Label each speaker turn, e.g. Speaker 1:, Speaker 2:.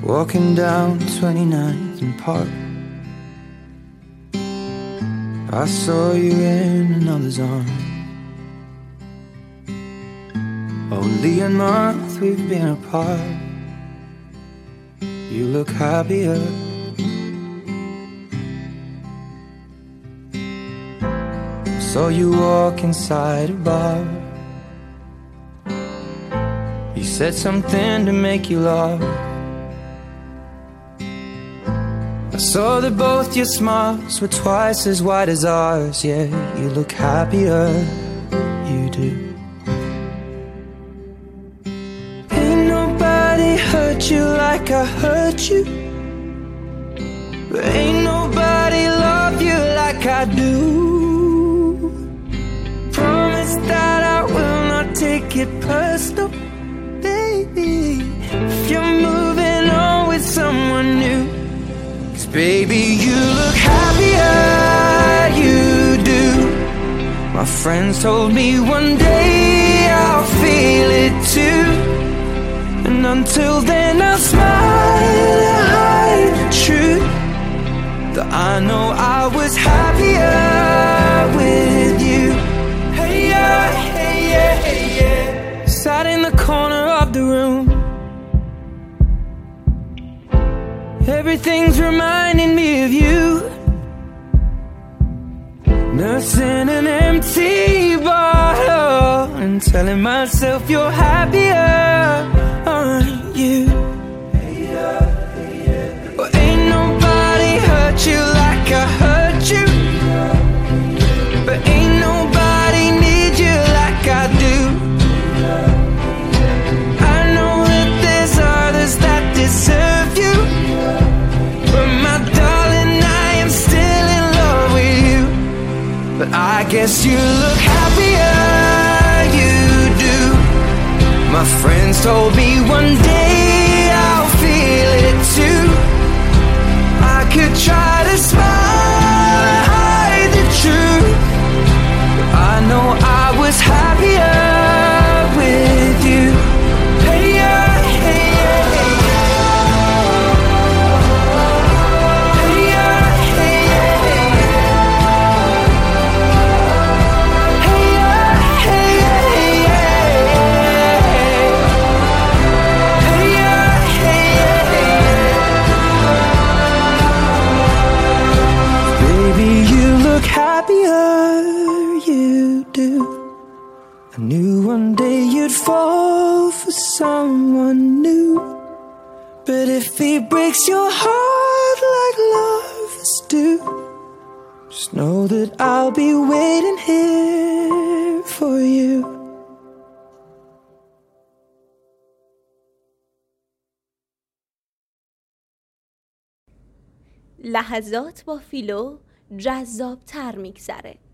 Speaker 1: Walking down 29th and Park, I saw you in another's arms. Only a month we've been apart. You look happier. Saw you walk inside a bar. You said something to make you laugh. I saw that both your smiles were twice as wide as ours. Yeah, you look happier, you do. Ain't nobody hurt you like I hurt you, but ain't nobody love you like I do. Promise that I will not take it personal, baby, if you're moving on with someone new. 'Cause baby, you look happier, you do. My friends told me one day I'll feel it too, and until then I'll smile and hide the truth, that I know I was happier with you. Hey yeah, hey yeah, hey yeah. Sat in the corner of the room, everything's reminding me of you. Nursing an empty bottle and telling myself you're happier, aren't you? Well, ain't nobody hurt you like I hurt you, but ain't nobody need you like I do. I know that there's others that deserve you, but my darling, I am still in love with you. But I guess you look happier, you do. My friends told me one day I'll feel it too. I could try to smile and hide the truth, but I know I was happier with you. Hey yeah, hey yeah, hey happier, you do. I knew one day you'd fall for someone new, but if he breaks your heart like lovers do, just know that I'll be waiting here for you.
Speaker 2: لحظات با فیلو جذاب‌تر میگذره.